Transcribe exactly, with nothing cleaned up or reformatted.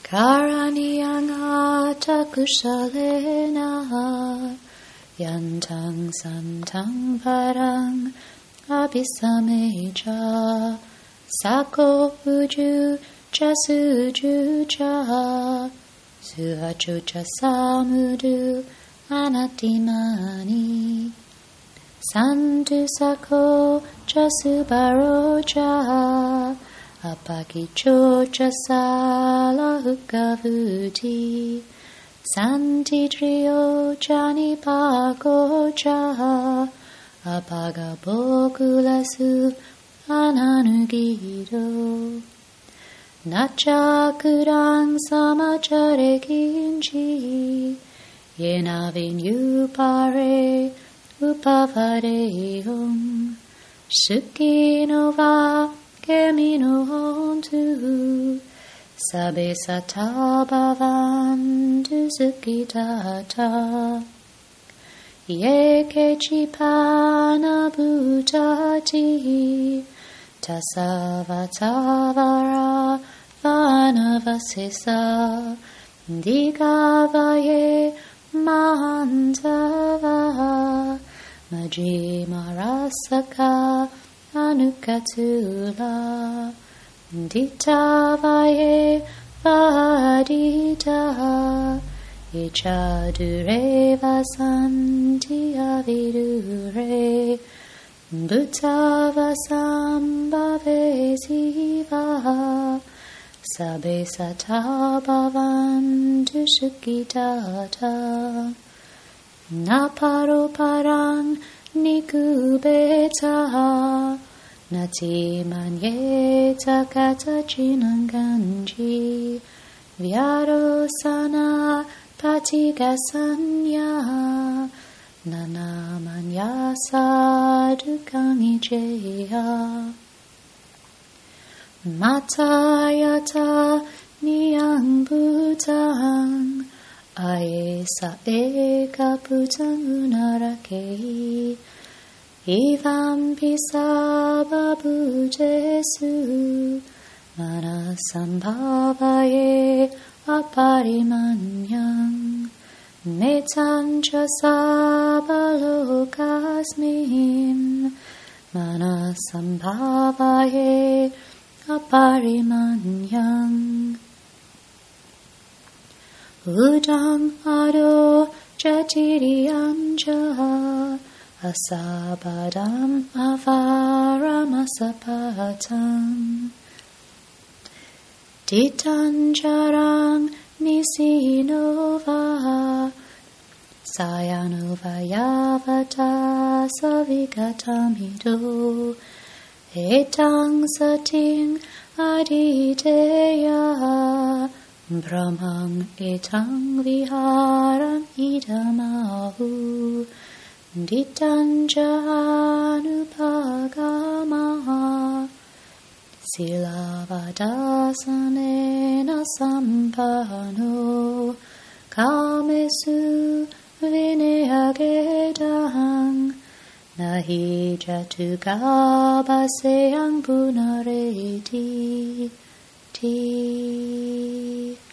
Karanyangata kusalena yantang santang parang abhisameja sako uju chasuju cha suhachu cha samudu anatimani santu sako chasubaro cha apakicho cha sala hukavuti santi trio chani pako cha apaga bokulasu ananugiro nachakurang samachare kinchi yenavin upare upavarehum sukinova kemino hontu sabe satabhavantu sukitata ye kechipana bhutati tasavatavara vanavasesa digavaye mahantava majimarasaka anukatula ditavaye vadita ichadure vasanti avidure bhutava sambhave siva sabe satabhavantu sukitata naparo parang nikubetaha nati manyeta kata chinanganji vyarosana patigasanya nana manyasa dukangijeya matayata niyang bhutang ayesa eka bhutang unarakei Evam pisaba bhujesu manasambhavaye aparimanyam metancha sabalokasmin manasambhavaye aparimanyam udam ado jatiriyanja asabadam avaramasapatan ditanjarang nisinova sayanova yavata savigatamido etang sating aditeya brahmang etang viharam idamahu Ditanjanupagamaha silavadasanena sampano kamesu vinayagedahang nahi jatugabaseyang punareti ti